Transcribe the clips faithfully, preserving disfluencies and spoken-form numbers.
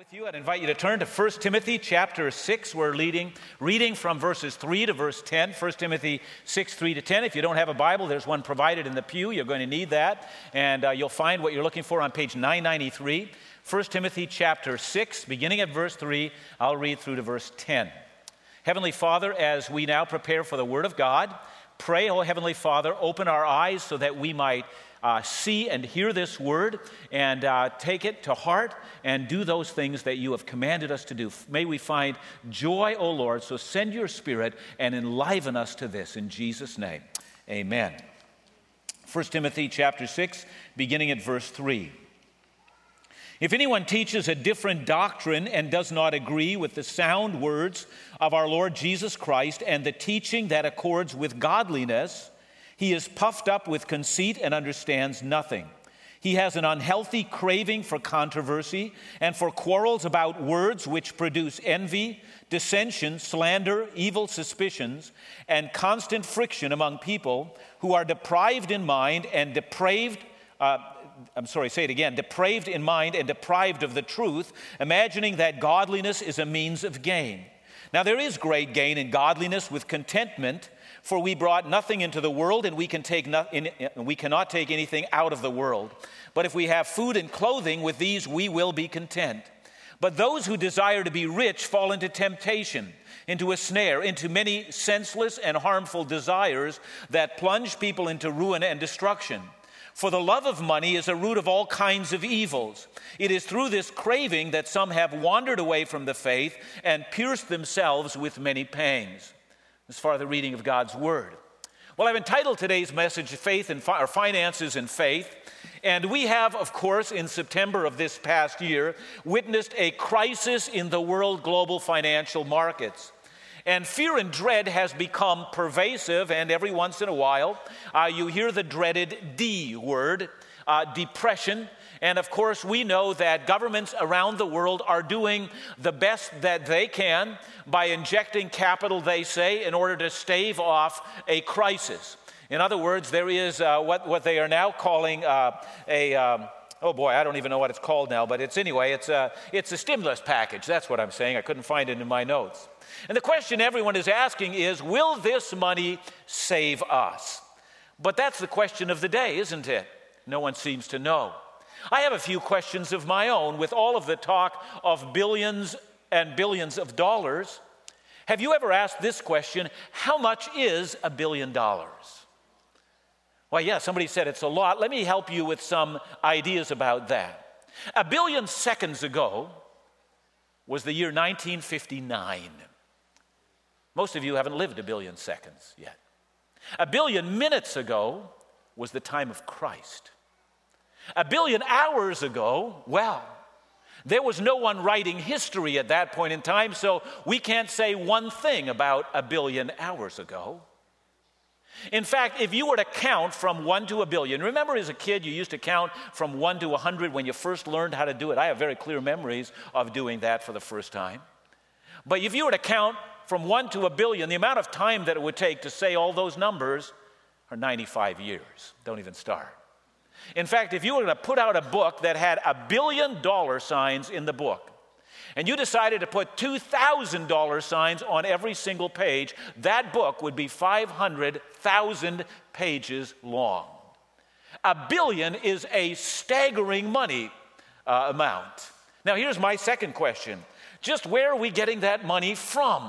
With you, I'd invite you to turn to First Timothy chapter six. We're leading, reading from verses three to verse ten. First Timothy six, three to ten. If you don't have a Bible, there's one provided in the pew. You're going to need that, and uh, you'll find what you're looking for on page nine ninety-three. First Timothy chapter six, beginning at verse three. I'll read through to verse ten. Heavenly Father, as we now prepare for the Word of God, pray, oh Heavenly Father, open our eyes so that we might Uh, see and hear this word and uh, take it to heart and do those things that you have commanded us to do. May we find joy, O Lord, so send your Spirit and enliven us to this in Jesus' name. Amen. First Timothy chapter six, beginning at verse three. If anyone teaches a different doctrine and does not agree with the sound words of our Lord Jesus Christ and the teaching that accords with godliness, he is puffed up with conceit and understands nothing. He has an unhealthy craving for controversy and for quarrels about words which produce envy, dissension, slander, evil suspicions, and constant friction among people who are deprived in mind and depraved, uh, I'm sorry, say it again, depraved in mind and deprived of the truth, imagining that godliness is a means of gain. Now there is great gain in godliness with contentment, for we brought nothing into the world, and we can take no, in, we cannot take anything out of the world. But if we have food and clothing, with these we will be content. But those who desire to be rich fall into temptation, into a snare, into many senseless and harmful desires that plunge people into ruin and destruction. For the love of money is a root of all kinds of evils. It is through this craving that some have wandered away from the faith and pierced themselves with many pangs. As far as the reading of God's Word. Well, I've entitled today's message, Faith and Fi- or Finances and Faith. And we have, of course, in September of this past year, witnessed a crisis in the world global financial markets. And fear and dread has become pervasive, and every once in a while, uh, you hear the dreaded D word, uh, depression. And of course, we know that governments around the world are doing the best that they can by injecting capital, they say, in order to stave off a crisis. In other words, there is uh, what, what they are now calling uh, a, um, oh boy, I don't even know what it's called now, but it's anyway, it's a, it's a stimulus package. That's what I'm saying. I couldn't find it in my notes. And the question everyone is asking is, will this money save us? But that's the question of the day, isn't it? No one seems to know. I have a few questions of my own with all of the talk of billions and billions of dollars. Have you ever asked this question, how much is a billion dollars? Well, yeah, somebody said it's a lot. Let me help you with some ideas about that. A billion seconds ago was the year nineteen fifty-nine. Most of you haven't lived a billion seconds yet. A billion minutes ago was the time of Christ. A billion hours ago, well, there was no one writing history at that point in time, so we can't say one thing about a billion hours ago. In fact, if you were to count from one to a billion, remember as a kid you used to count from one to a hundred when you first learned how to do it. I have very clear memories of doing that for the first time. But if you were to count from one to a billion, the amount of time that it would take to say all those numbers are ninety-five years. Don't even start. In fact, if you were going to put out a book that had a billion dollar signs in the book, and you decided to put two thousand dollar signs on every single page, that book would be five hundred thousand pages long. A billion is a staggering money uh, amount. Now, here's my second question. Just where are we getting that money from?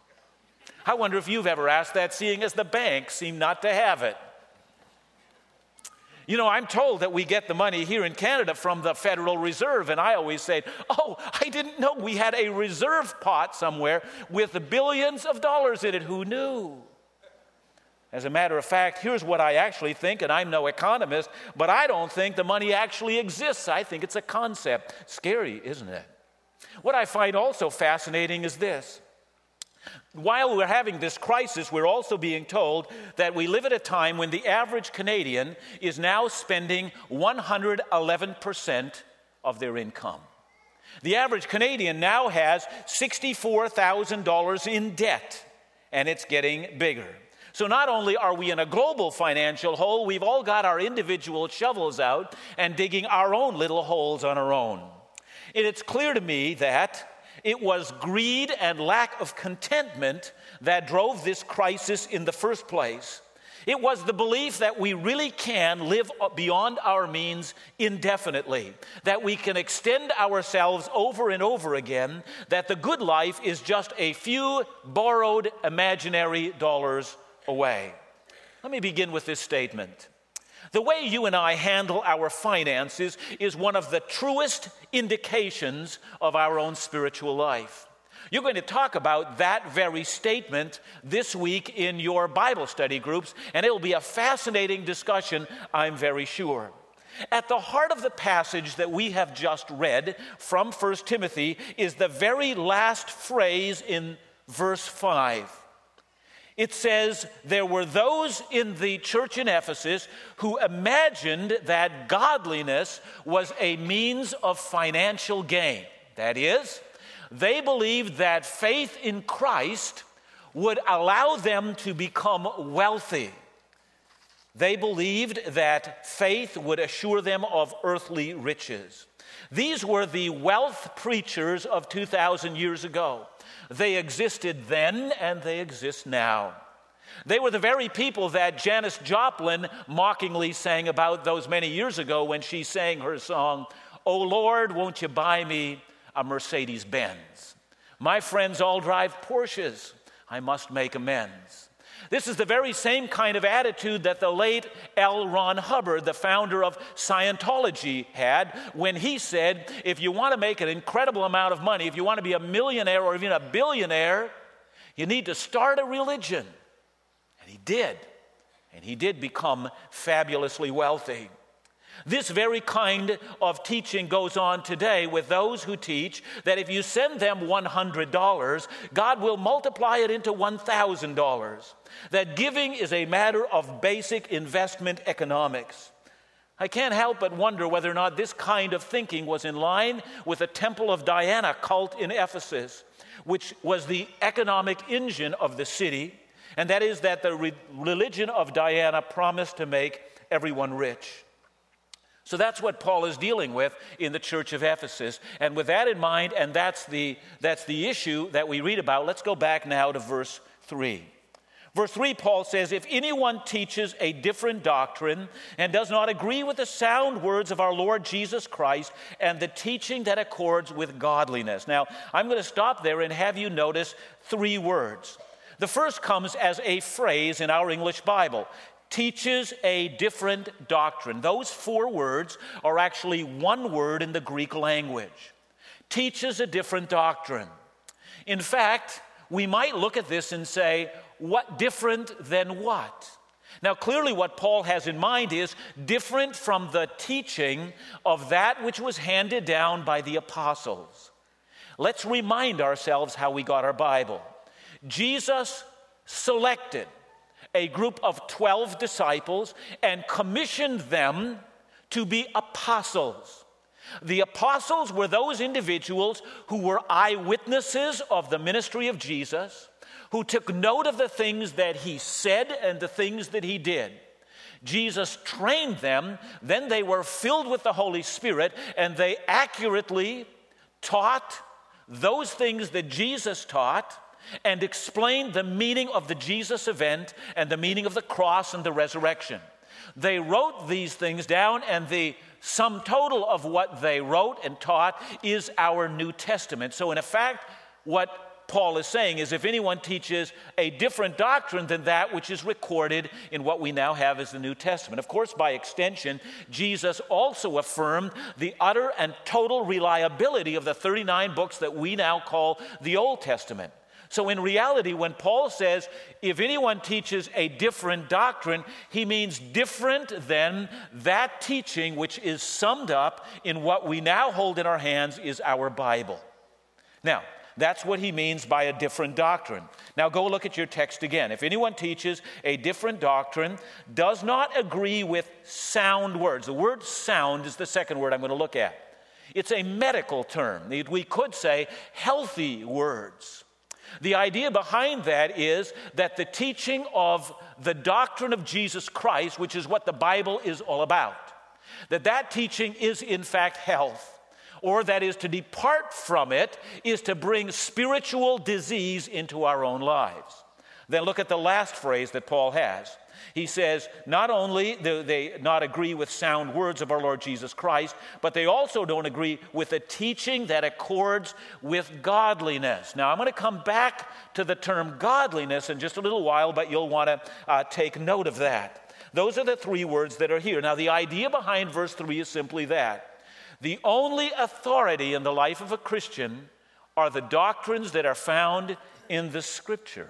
I wonder if you've ever asked that, seeing as the banks seem not to have it. You know, I'm told that we get the money here in Canada from the Federal Reserve, and I always say, oh, I didn't know we had a reserve pot somewhere with billions of dollars in it. Who knew? As a matter of fact, here's what I actually think, and I'm no economist, but I don't think the money actually exists. I think it's a concept. Scary, isn't it? What I find also fascinating is this. While we're having this crisis, we're also being told that we live at a time when the average Canadian is now spending one hundred eleven percent of their income. The average Canadian now has sixty-four thousand dollars in debt, and it's getting bigger. So not only are we in a global financial hole, we've all got our individual shovels out and digging our own little holes on our own. And it's clear to me that it was greed and lack of contentment that drove this crisis in the first place. It was the belief that we really can live beyond our means indefinitely, that we can extend ourselves over and over again, that the good life is just a few borrowed imaginary dollars away. Let me begin with this statement. The way you and I handle our finances is one of the truest indications of our own spiritual life. You're going to talk about that very statement this week in your Bible study groups, and it will be a fascinating discussion, I'm very sure. At the heart of the passage that we have just read from First Timothy is the very last phrase in verse five. It says, there were those in the church in Ephesus who imagined that godliness was a means of financial gain. That is, they believed that faith in Christ would allow them to become wealthy. They believed that faith would assure them of earthly riches. These were the wealth preachers of two thousand years ago. They existed then and they exist now. They were the very people that Janis Joplin mockingly sang about those many years ago when she sang her song, "Oh Lord, won't you buy me a Mercedes-Benz? My friends all drive Porsches. I must make amends." This is the very same kind of attitude that the late L. Ron Hubbard, the founder of Scientology, had when he said, if you want to make an incredible amount of money, if you want to be a millionaire or even a billionaire, you need to start a religion. And he did. And he did become fabulously wealthy. This very kind of teaching goes on today with those who teach that if you send them one hundred dollars, God will multiply it into one thousand dollars. That giving is a matter of basic investment economics. I can't help but wonder whether or not this kind of thinking was in line with the Temple of Diana cult in Ephesus, which was the economic engine of the city, and that is that the re- religion of Diana promised to make everyone rich. So that's what Paul is dealing with in the church of Ephesus. And with that in mind, and that's the, that's the issue that we read about, let's go back now to verse three. Verse three, Paul says, if anyone teaches a different doctrine and does not agree with the sound words of our Lord Jesus Christ and the teaching that accords with godliness. Now, I'm going to stop there and have you notice three words. The first comes as a phrase in our English Bible. Teaches a different doctrine. Those four words are actually one word in the Greek language. Teaches a different doctrine. In fact, we might look at this and say, what different than what? Now, clearly what Paul has in mind is different from the teaching of that which was handed down by the apostles. Let's remind ourselves how we got our Bible. Jesus selected a group of twelve disciples and commissioned them to be apostles. The apostles were those individuals who were eyewitnesses of the ministry of Jesus, who took note of the things that he said and the things that he did. Jesus trained them, then they were filled with the Holy Spirit, and they accurately taught those things that Jesus taught and explained the meaning of the Jesus event and the meaning of the cross and the resurrection. They wrote these things down, and the sum total of what they wrote and taught is our New Testament. So in effect, what Paul is saying is if anyone teaches a different doctrine than that which is recorded in what we now have as the New Testament. Of course, by extension, Jesus also affirmed the utter and total reliability of the thirty-nine books that we now call the Old Testament. So in reality, when Paul says, if anyone teaches a different doctrine, he means different than that teaching which is summed up in what we now hold in our hands is our Bible. Now, that's what he means by a different doctrine. Now go look at your text again. If anyone teaches a different doctrine, does not agree with sound words. The word sound is the second word I'm going to look at. It's a medical term. We could say healthy words. The idea behind that is that the teaching of the doctrine of Jesus Christ, which is what the Bible is all about, that that teaching is in fact health. or that is to depart from it, is to bring spiritual disease into our own lives. Then look at the last phrase that Paul has. He says, not only do they not agree with sound words of our Lord Jesus Christ, but they also don't agree with a teaching that accords with godliness. Now, I'm going to come back to the term godliness in just a little while, but you'll want to uh, take note of that. Those are the three words that are here. Now, the idea behind verse three is simply that. The only authority in the life of a Christian are the doctrines that are found in the Scripture.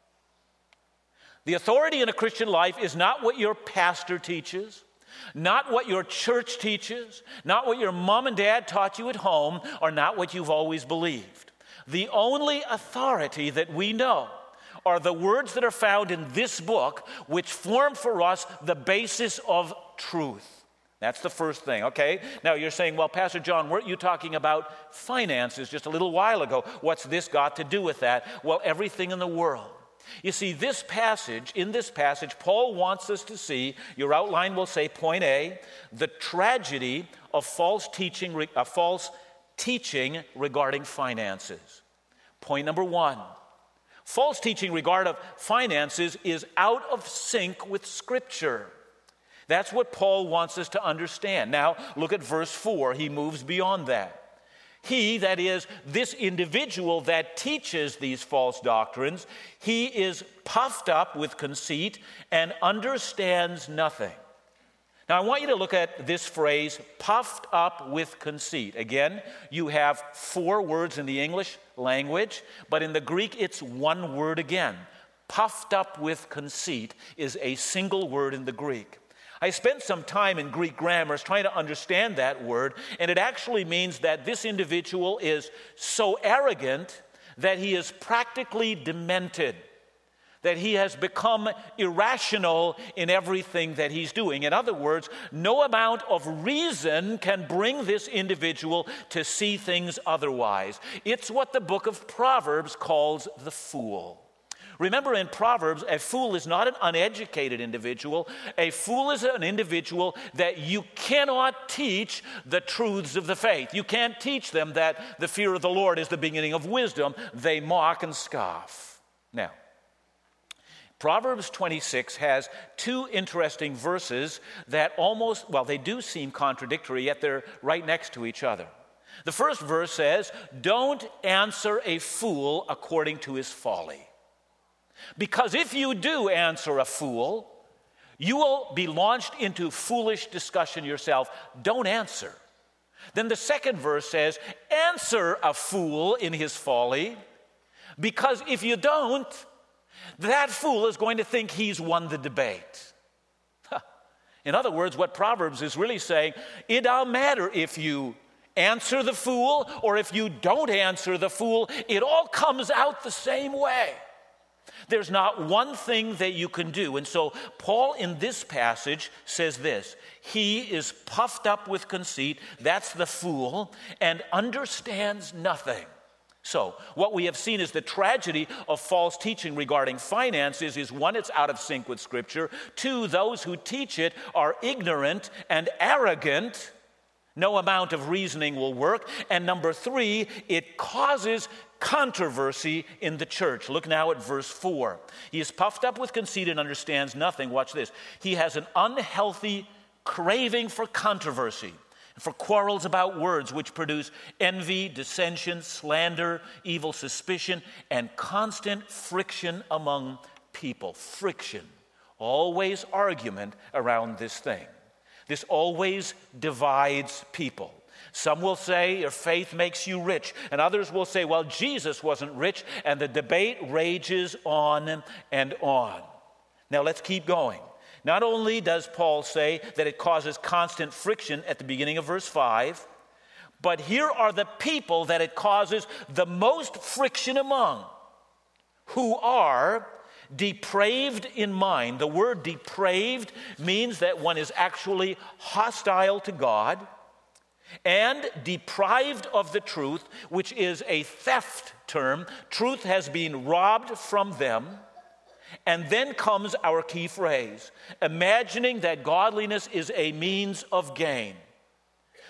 The authority in a Christian life is not what your pastor teaches, not what your church teaches, not what your mom and dad taught you at home, or not what you've always believed. The only authority that we know are the words that are found in this book, which form for us the basis of truth. That's the first thing, okay? Now you're saying, well, Pastor John, weren't you talking about finances just a little while ago? What's this got to do with that? Well, everything in the world. You see, this passage, in this passage, Paul wants us to see, your outline will say, point A, the tragedy of false teaching, uh, false teaching regarding finances. Point number one, false teaching regarding finances is out of sync with Scripture. That's what Paul wants us to understand. Now, look at verse four. He moves beyond that. He, that is, this individual that teaches these false doctrines, he is puffed up with conceit and understands nothing. Now, I want you to look at this phrase, puffed up with conceit. Again, you have four words in the English language, but in the Greek, it's one word again. Puffed up with conceit is a single word in the Greek. I spent some time in Greek grammars trying to understand that word, and it actually means that this individual is so arrogant that he is practically demented, that he has become irrational in everything that he's doing. In other words, no amount of reason can bring this individual to see things otherwise. It's what the book of Proverbs calls the fool. Remember, in Proverbs, a fool is not an uneducated individual. A fool is an individual that you cannot teach the truths of the faith. You can't teach them that the fear of the Lord is the beginning of wisdom. They mock and scoff. Now, Proverbs twenty-six has two interesting verses that almost, well, they do seem contradictory, yet they're right next to each other. The first verse says, "Don't answer a fool according to his folly. Because if you do answer a fool, you will be launched into foolish discussion yourself. Don't answer." Then the second verse says, "Answer a fool in his folly, because if you don't, that fool is going to think he's won the debate." In other words, what Proverbs is really saying, it don't matter if you answer the fool or if you don't answer the fool, it all comes out the same way. There's not one thing that you can do. And so Paul in this passage says this: he is puffed up with conceit, that's the fool, and understands nothing. So what we have seen is the tragedy of false teaching regarding finances is, one, it's out of sync with Scripture. Two, those who teach it are ignorant and arrogant. No amount of reasoning will work. And number three, it causes controversy in the church. Look now at verse four. He is puffed up with conceit and understands nothing. Watch this. He has an unhealthy craving for controversy, for quarrels about words, which produce envy, dissension, slander, evil suspicion, and constant friction among people. Friction. Always argument around this thing. This always divides people. Some will say your faith makes you rich, and others will say, well, Jesus wasn't rich, and the debate rages on and on. Now let's keep going. Not only does Paul say that it causes constant friction at the beginning of verse five, but here are the people that it causes the most friction among, who are depraved in mind. The word depraved means that one is actually hostile to God, and deprived of the truth, which is a theft term. Truth has been robbed from them. And then comes our key phrase, imagining that godliness is a means of gain.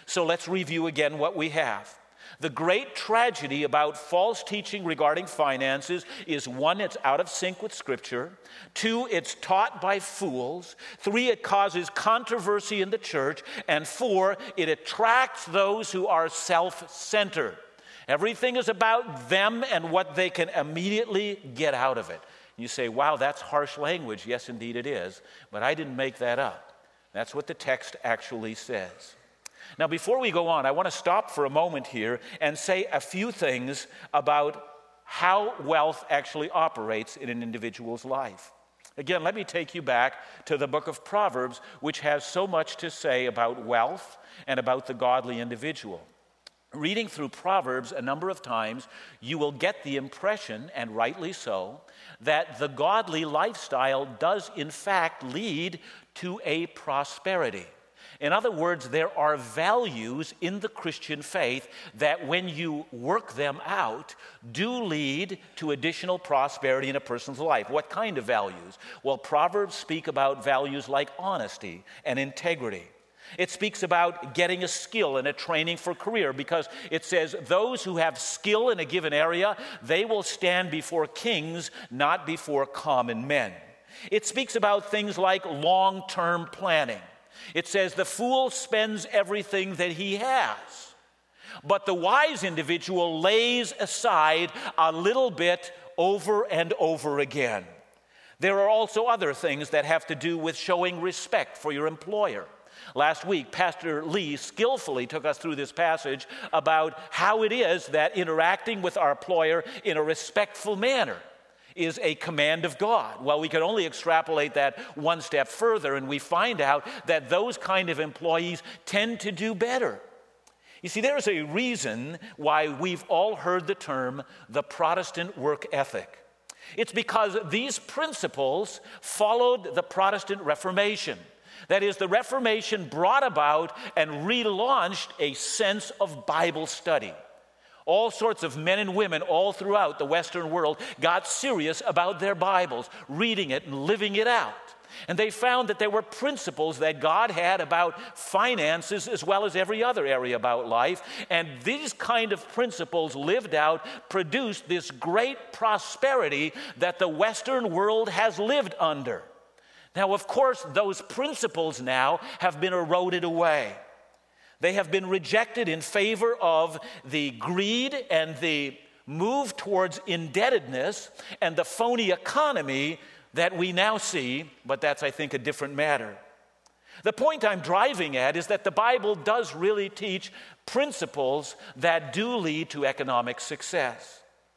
So let's review again what we have. The great tragedy about false teaching regarding finances is, one, it's out of sync with Scripture. Two, it's taught by fools. Three, it causes controversy in the church. And four, it attracts those who are self-centered. Everything is about them and what they can immediately get out of it. You say, wow, that's harsh language. Yes, indeed it is. But I didn't make that up. That's what the text actually says. Now, before we go on, I want to stop for a moment here and say a few things about how wealth actually operates in an individual's life. Again, let me take you back to the book of Proverbs, which has so much to say about wealth and about the godly individual. Reading through Proverbs a number of times, you will get the impression, and rightly so, that the godly lifestyle does in fact lead to a prosperity. In other words, there are values in the Christian faith that when you work them out, do lead to additional prosperity in a person's life. What kind of values? Well, Proverbs speak about values like honesty and integrity. It speaks about getting a skill and a training for career, because it says those who have skill in a given area, they will stand before kings, not before common men. It speaks about things like long-term planning. It says the fool spends everything that he has, but the wise individual lays aside a little bit over and over again. There are also other things that have to do with showing respect for your employer. Last week, Pastor Lee skillfully took us through this passage about how it is that interacting with our employer in a respectful manner is a command of God. Well, we can only extrapolate that one step further, and we find out that those kind of employees tend to do better. You see, there's a reason why we've all heard the term the Protestant work ethic. It's because these principles followed the Protestant Reformation. That is, the Reformation brought about and relaunched a sense of Bible study. All sorts of men and women all throughout the Western world got serious about their Bibles, reading it and living it out. And they found that there were principles that God had about finances as well as every other area about life. And these kind of principles lived out produced this great prosperity that the Western world has lived under. Now, of course, those principles now have been eroded away. They have been rejected in favor of the greed and the move towards indebtedness and the phony economy that we now see, but that's, I think, a different matter. The point I'm driving at is that the Bible does really teach principles that do lead to economic success.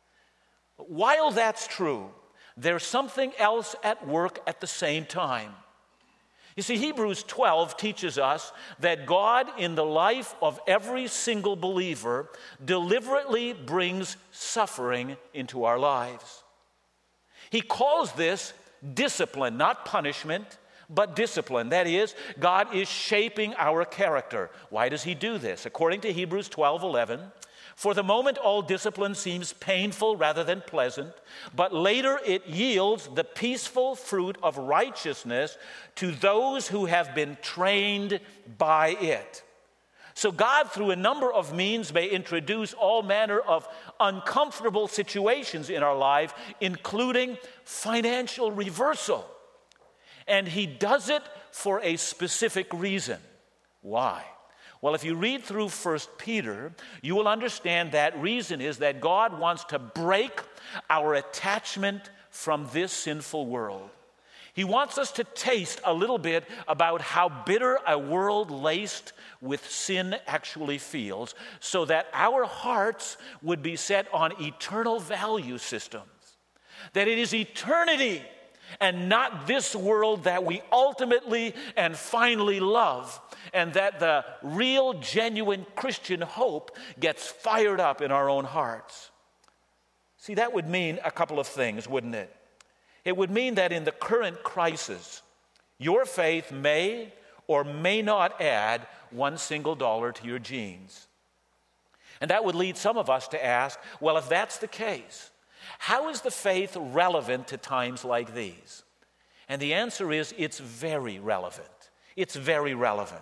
While that's true, there's something else at work at the same time. You see, Hebrews twelve teaches us that God, in the life of every single believer, deliberately brings suffering into our lives. He calls this discipline, not punishment, but discipline. That is, God is shaping our character. Why does he do this? According to Hebrews twelve eleven, for the moment all discipline seems painful rather than pleasant, but later it yields the peaceful fruit of righteousness to those who have been trained by it. So God, through a number of means, may introduce all manner of uncomfortable situations in our life, including financial reversal. And he does it for a specific reason. Why? Well, if you read through First Peter, you will understand that reason is that God wants to break our attachment from this sinful world. He wants us to taste a little bit about how bitter a world laced with sin actually feels, so that our hearts would be set on eternal value systems. That it is eternity and not this world that we ultimately and finally love, and that the real, genuine Christian hope gets fired up in our own hearts. See, that would mean a couple of things, wouldn't it? It would mean that in the current crisis, your faith may or may not add one single dollar to your jeans. And that would lead some of us to ask, well, if that's the case, how is the faith relevant to times like these? And the answer is, it's very relevant. It's very relevant.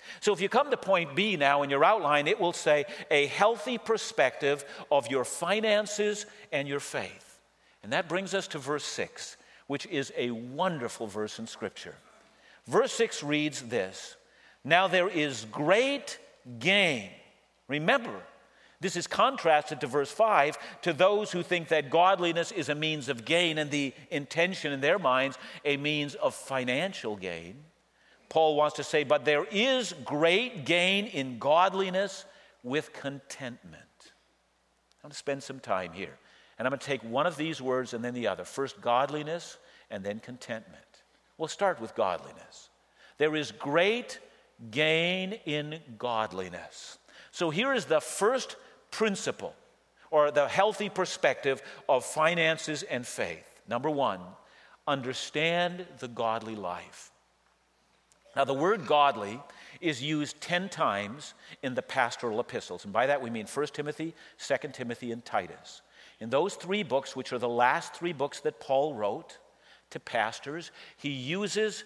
So if you come to point B now in your outline, it will say a healthy perspective of your finances and your faith. And that brings us to verse six, which is a wonderful verse in Scripture. Verse six reads this: "Now there is great gain." Remember, this is contrasted to verse five, to those who think that godliness is a means of gain and the intention in their minds a means of financial gain. Paul wants to say, but there is great gain in godliness with contentment. I'm going to spend some time here, and I'm going to take one of these words and then the other. First godliness and then contentment. We'll start with godliness. There is great gain in godliness. So here is the first principle, or the healthy perspective of finances and faith. Number one, understand the godly life. Now, the word godly is used ten times in the pastoral epistles. And by that we mean First Timothy, Second Timothy, and Titus. In those three books, which are the last three books that Paul wrote to pastors, he uses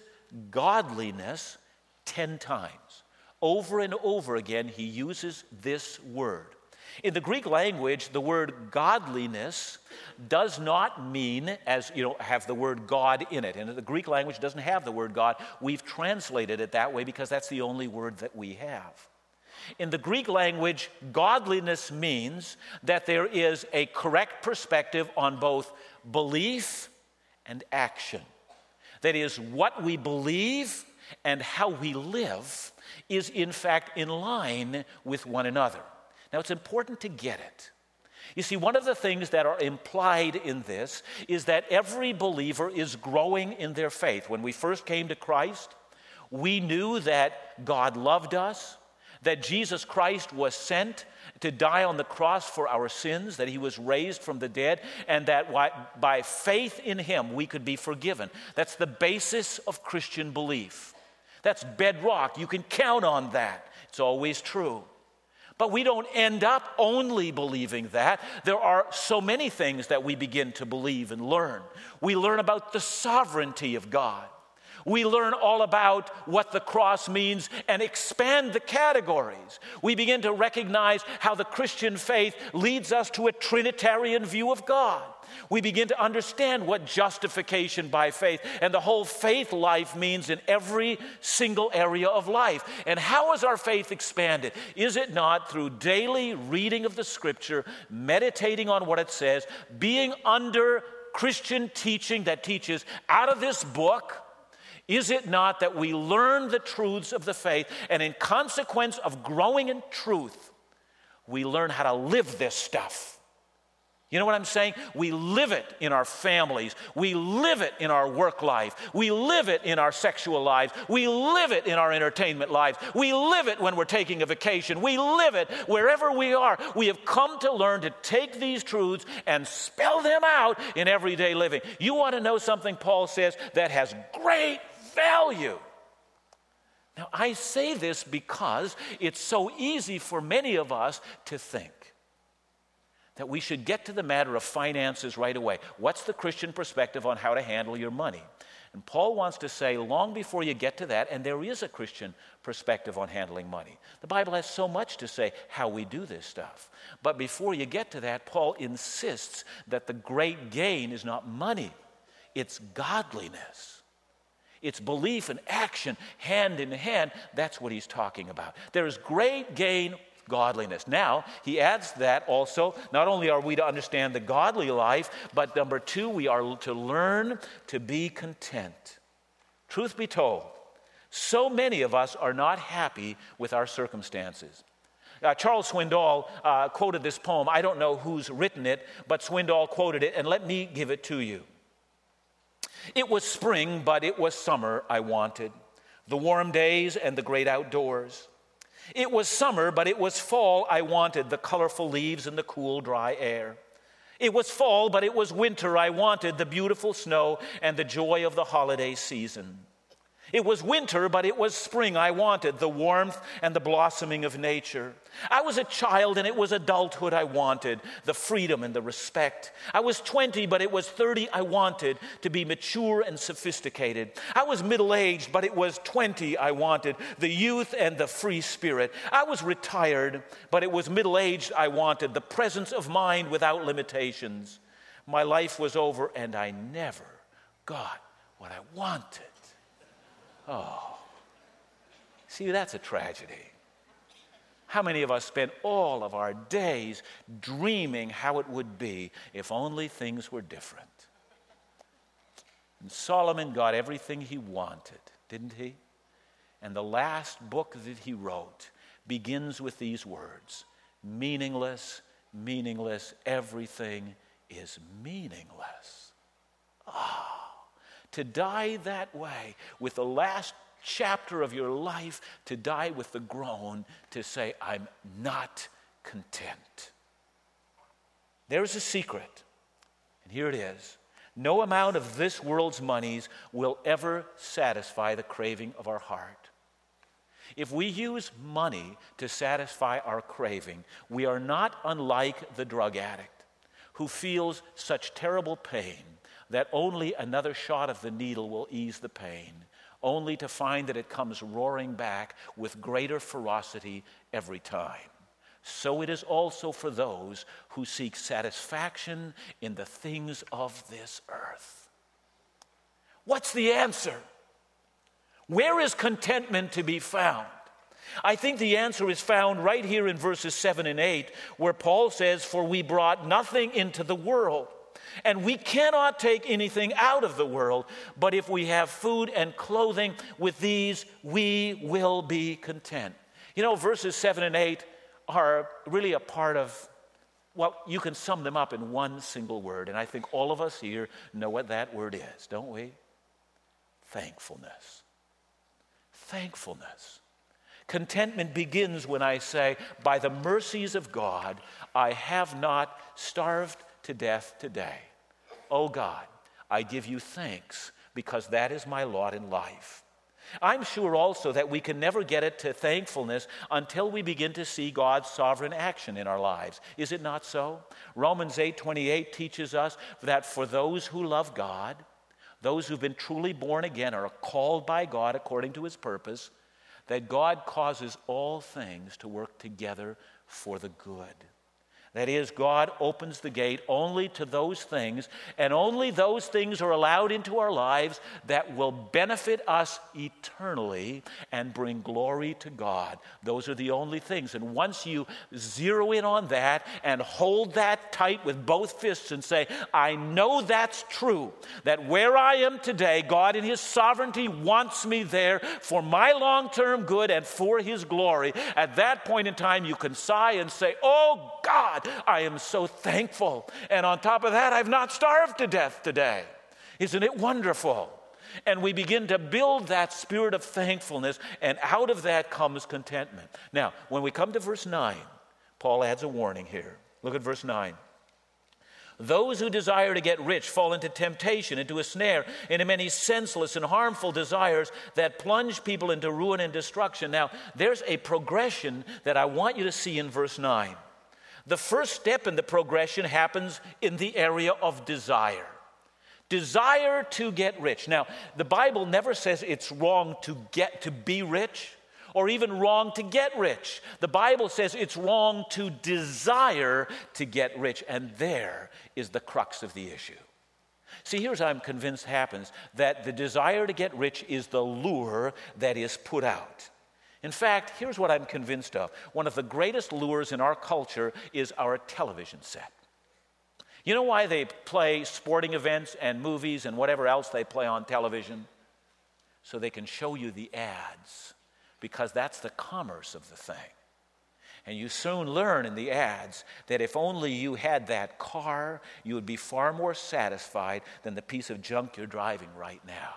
godliness ten times. Over and over again, he uses this word. In the Greek language, the word godliness does not mean, as you know, have the word God in it. And the Greek language doesn't have the word God. We've translated it that way because that's the only word that we have. In the Greek language, godliness means that there is a correct perspective on both belief and action. That is, what we believe and how we live is in fact in line with one another. Now, it's important to get it. You see, one of the things that are implied in this is that every believer is growing in their faith. When we first came to Christ, we knew that God loved us, that Jesus Christ was sent to die on the cross for our sins, that he was raised from the dead, and that by faith in him we could be forgiven. That's the basis of Christian belief. That's bedrock. You can count on that. It's always true. But we don't end up only believing that. There are so many things that we begin to believe and learn. We learn about the sovereignty of God. We learn all about what the cross means and expand the categories. We begin to recognize how the Christian faith leads us to a Trinitarian view of God. We begin to understand what justification by faith and the whole faith life means in every single area of life. And how is our faith expanded? Is it not through daily reading of the Scripture, meditating on what it says, being under Christian teaching that teaches out of this book? Is it not that we learn the truths of the faith, and in consequence of growing in truth, we learn how to live this stuff? You know what I'm saying? We live it in our families. We live it in our work life. We live it in our sexual lives. We live it in our entertainment lives. We live it when we're taking a vacation. We live it wherever we are. We have come to learn to take these truths and spell them out in everyday living. You want to know something, Paul says, that has great value. Now, I say this because it's so easy for many of us to think that we should get to the matter of finances right away. What's the Christian perspective on how to handle your money? And Paul wants to say, long before you get to that, and there is a Christian perspective on handling money. The Bible has so much to say how we do this stuff. But before you get to that, Paul insists that the great gain is not money, it's godliness. It's belief and action hand in hand. That's what he's talking about. There is great gain, godliness. Now, he adds that also, not only are we to understand the godly life, but number two, we are to learn to be content. Truth be told, so many of us are not happy with our circumstances. Uh, Charles Swindoll uh, quoted this poem. I don't know who's written it, but Swindoll quoted it, and let me give it to you. It was spring, but it was summer I wanted, the warm days and the great outdoors. It was summer, but it was fall I wanted, the colorful leaves and the cool, dry air. It was fall, but it was winter I wanted, the beautiful snow and the joy of the holiday season. It was winter, but it was spring I wanted, the warmth and the blossoming of nature. I was a child, and it was adulthood I wanted, the freedom and the respect. I was twenty, but it was thirty I wanted, to be mature and sophisticated. I was middle-aged, but it was twenty I wanted, the youth and the free spirit. I was retired, but it was middle-aged I wanted, the presence of mind without limitations. My life was over, and I never got what I wanted. Oh, see, that's a tragedy. How many of us spend all of our days dreaming how it would be if only things were different? And Solomon got everything he wanted, didn't he? And the last book that he wrote begins with these words: meaningless, meaningless, everything is meaningless. Ah. To die that way, with the last chapter of your life, to die with the groan, to say, I'm not content. There's a secret, and here it is. No amount of this world's monies will ever satisfy the craving of our heart. If we use money to satisfy our craving, we are not unlike the drug addict who feels such terrible pain that only another shot of the needle will ease the pain, only to find that it comes roaring back with greater ferocity every time. So it is also for those who seek satisfaction in the things of this earth. What's the answer? Where is contentment to be found? I think the answer is found right here in verses seven and eight, where Paul says, "For we brought nothing into the world, and we cannot take anything out of the world, but if we have food and clothing, with these we will be content." You know, verses seven and eight are really a part of, well, you can sum them up in one single word, and I think all of us here know what that word is, don't we? Thankfulness. Thankfulness. Contentment begins when I say, by the mercies of God, I have not starved to death today. Oh God, I give you thanks, because that is my lot in life. I'm sure also that we can never get it to thankfulness until we begin to see God's sovereign action in our lives. Is it not so? Romans eight twenty-eight teaches us that for those who love God, those who've been truly born again, are called by God according to his purpose, that God causes all things to work together for the good. That is, God opens the gate only to those things, and only those things are allowed into our lives that will benefit us eternally and bring glory to God. Those are the only things. And once you zero in on that and hold that tight with both fists and say, I know that's true, that where I am today, God in his sovereignty wants me there for my long-term good and for his glory, at that point in time you can sigh and say, oh God, I am so thankful. And on top of that, I've not starved to death today. Isn't it wonderful? And we begin to build that spirit of thankfulness, and out of that comes contentment. Now, when we come to verse nine, Paul adds a warning here. Look at verse nine. Those who desire to get rich fall into temptation, into a snare, into many senseless and harmful desires that plunge people into ruin and destruction. Now, there's a progression that I want you to see in verse nine. The first step in the progression happens in the area of desire. Desire to get rich. Now, the Bible never says it's wrong to get to be rich, or even wrong to get rich. The Bible says it's wrong to desire to get rich, and there is the crux of the issue. See, here's how I'm convinced happens, that the desire to get rich is the lure that is put out. In fact, here's what I'm convinced of. One of the greatest lures in our culture is our television set. You know why they play sporting events and movies and whatever else they play on television? So they can show you the ads, because that's the commerce of the thing. And you soon learn in the ads that if only you had that car, you would be far more satisfied than the piece of junk you're driving right now.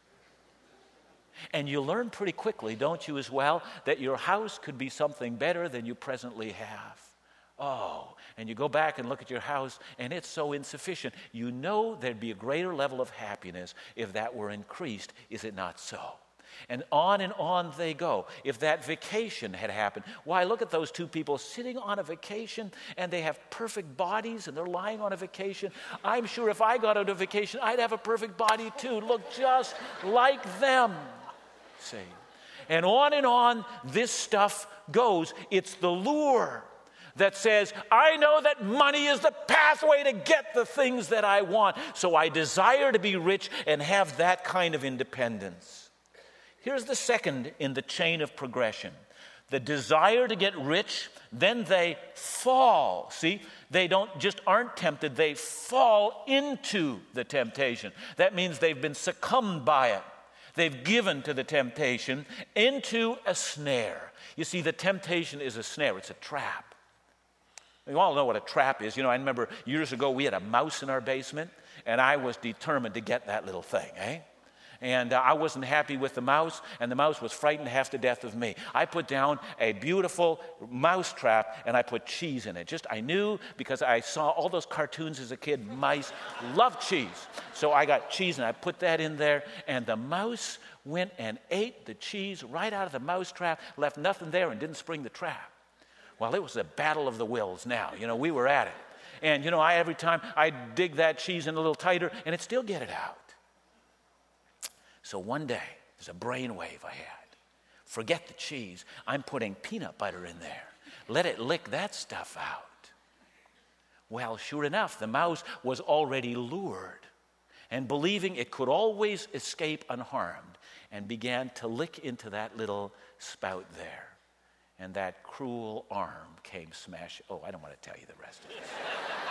And you learn pretty quickly, don't you, as well, that your house could be something better than you presently have. Oh, and you go back and look at your house, and it's so insufficient. You know there'd be a greater level of happiness if that were increased. Is it not so? And on and on they go. If that vacation had happened, why, look at those two people sitting on a vacation, and they have perfect bodies, and they're lying on a vacation. I'm sure if I got on a vacation, I'd have a perfect body too. Look just like them. See? And on and on this stuff goes. It's the lure that says, I know that money is the pathway to get the things that I want, so I desire to be rich and have that kind of independence. Here's the second in the chain of progression. The desire to get rich, then they fall. See, they don't just aren't tempted, they fall into the temptation. That means they've been succumbed by it. They've given to the temptation into a snare. You see, the temptation is a snare, it's a trap. You all know what a trap is. You know, I remember years ago we had a mouse in our basement, and I was determined to get that little thing, eh? And uh, I wasn't happy with the mouse, and the mouse was frightened half to death of me. I put down a beautiful mouse trap, and I put cheese in it. Just, I knew, because I saw all those cartoons as a kid, mice love cheese. So I got cheese, and I put that in there, and the mouse went and ate the cheese right out of the mouse trap, left nothing there, and didn't spring the trap. Well, it was a battle of the wills now. You know, we were at it. And, you know, I every time I'd dig that cheese in a little tighter, and it'd still get it out. So one day, there's a brainwave I had. Forget the cheese. I'm putting peanut butter in there. Let it lick that stuff out. Well, sure enough, the mouse was already lured, and believing it could always escape unharmed, and began to lick into that little spout there. And that cruel arm came smash. Oh, I don't want to tell you the rest of this.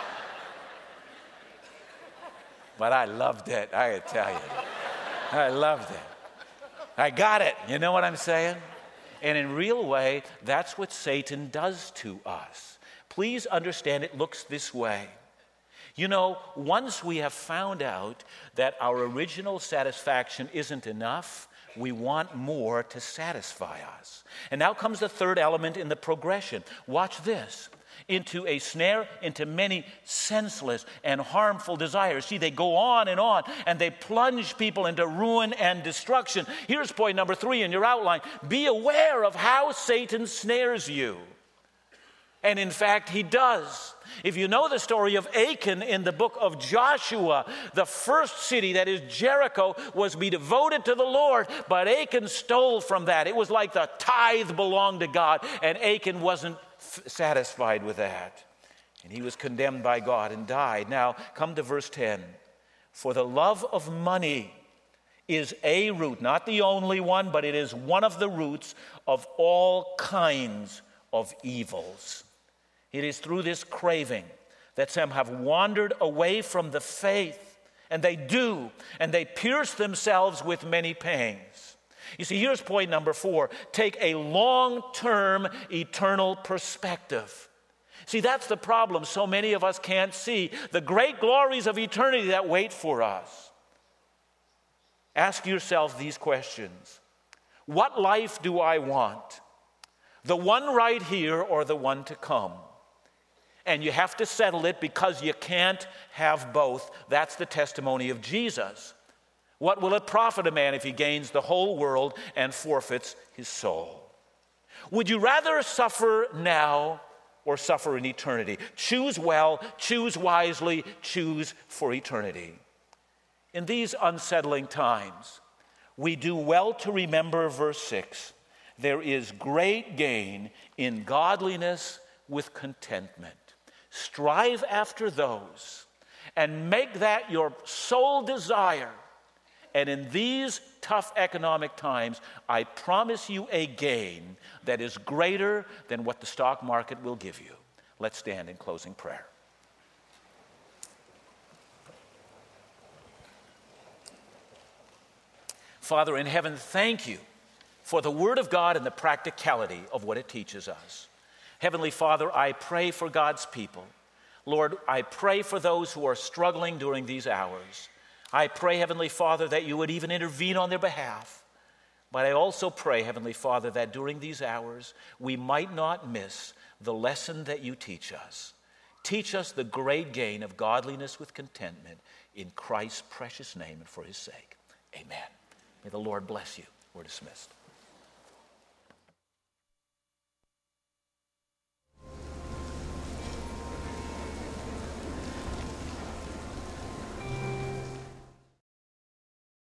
But I loved it, I tell you. I loved it. I got it. You know what I'm saying? And in a real way, that's what Satan does to us. Please understand it looks this way. You know, once we have found out that our original satisfaction isn't enough, we want more to satisfy us. And now comes the third element in the progression. Watch this. Into a snare, into many senseless and harmful desires. See, they go on and on, and they plunge people into ruin and destruction. Here's point number three in your outline. Be aware of how Satan snares you. And in fact, he does. If you know the story of Achan in the book of Joshua, the first city, that is Jericho, was to be devoted to the Lord, but Achan stole from that. It was like the tithe belonged to God, and Achan wasn't f- satisfied with that. And he was condemned by God and died. Now, come to verse ten. For the love of money is a root, not the only one, but it is one of the roots of all kinds of evils. It is through this craving that some have wandered away from the faith, and they do, and they pierce themselves with many pangs. You see, here's point number four. Take a long-term, eternal perspective. See, that's the problem. So many of us can't see the great glories of eternity that wait for us. Ask yourself these questions. What life do I want? The one right here or the one to come? And you have to settle it, because you can't have both. That's the testimony of Jesus. What will it profit a man if he gains the whole world and forfeits his soul? Would you rather suffer now or suffer in eternity? Choose well, choose wisely, choose for eternity. In these unsettling times, we do well to remember verse six. There is great gain in godliness with contentment. Strive after those and make that your sole desire. And in these tough economic times, I promise you a gain that is greater than what the stock market will give you. Let's stand in closing prayer. Father in heaven, thank you for the Word of God and the practicality of what it teaches us. Heavenly Father, I pray for God's people. Lord, I pray for those who are struggling during these hours. I pray, Heavenly Father, that you would even intervene on their behalf. But I also pray, Heavenly Father, that during these hours we might not miss the lesson that you teach us. Teach us the great gain of godliness with contentment in Christ's precious name and for his sake. Amen. May the Lord bless you. We're dismissed.